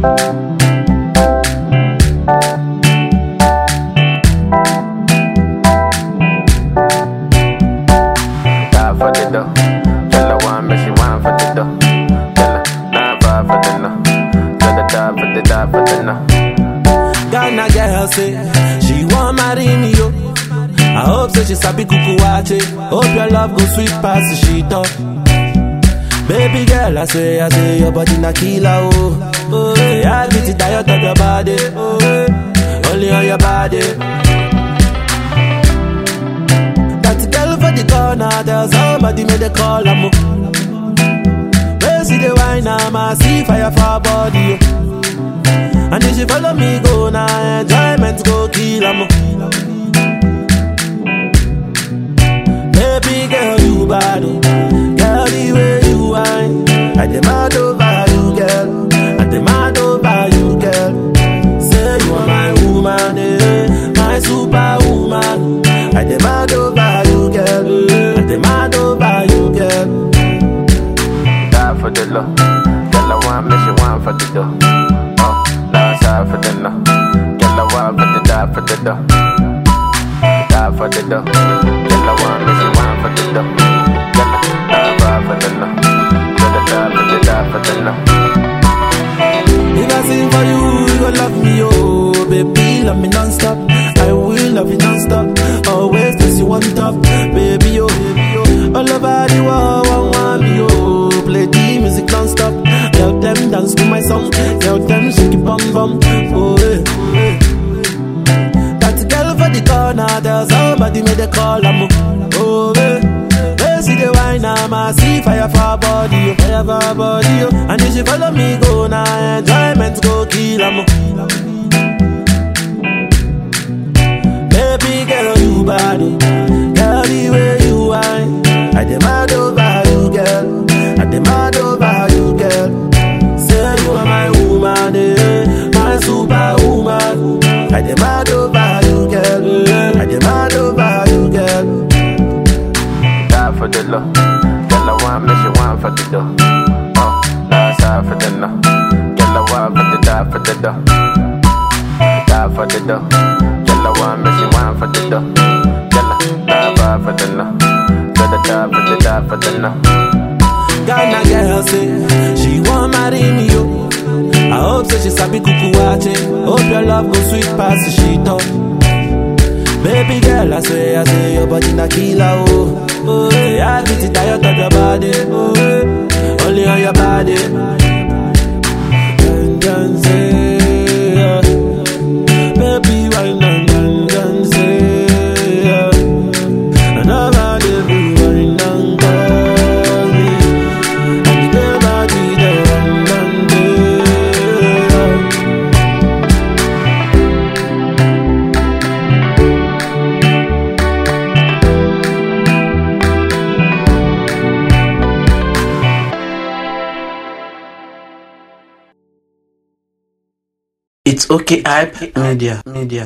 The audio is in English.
For the dough, tell her one, but she want for the dough. Tell her nah five for the no. Tell her die for the no. Ghana girl say she want marry me yo. I hope say she sabi kuku wache. Hope your love go sweet past the sheet up. Baby girl, I say your body na killer oh. Oh, yeah, I get it tired of your body. Oh, yeah. Only on your body. For the corner, there's somebody made a call. I'm see the wine, I see fire for her body. And if she follow me, go now, enjoyment go kill. Baby girl, you bad, girl, the way you wine, I demand over you, girl. I demand over you, girl. Say you are my woman, my superwoman. I demand over you, girl. I demand over you, girl. Die for the love. Girl, I want me, she want for the dough. Oh, last side for the no. Girl, I want for the die for the dough. Die for the dough. Girl, I want me, she want for the dough. Girl, die for the no. Girl, die for the no. If I sing for you, you gon' love me, oh baby, love me non-stop. I will love you non-stop. Always place you on top, baby, oh, baby, oh. All over the world, want me, oh. Play the music non-stop. Tell them dance to my song. Tell them shake it bum bum. Oh, yeah, oh, yeah. That girl for the corner, there's somebody made a call. Oh, yeah. They see the wine, I see fire for her body, oh. Fire for her body, oh. And if she follow me, go now, enjoyment go kill. Baby girl, you bad, girl, the way you whine, I demand over you, girl. I demand over you, girl. Say you are my woman, my superwoman. I demand over you, girl. I demand over you, girl. Die for the love. Girl, I want me, she want for the dough. Oh, last side for the no. Girl, I want for the die for the dough. Die for the dough. Girl, I want me, she want for the dough. Girl, die for the no. Girl, die for the no. Ghana girl say she want marry me yo. I hope so she sabi kuku wache. Hope your love go sweet past the sheet up. Baby girl, I say your body na killer oh. Oh, yeah, I get it tired of your body. Oh, yeah. Only on your body. And say, yeah. Baby, why not? And say, yeah. And about everybody now call me. And the body there and there. It's okay, hype media.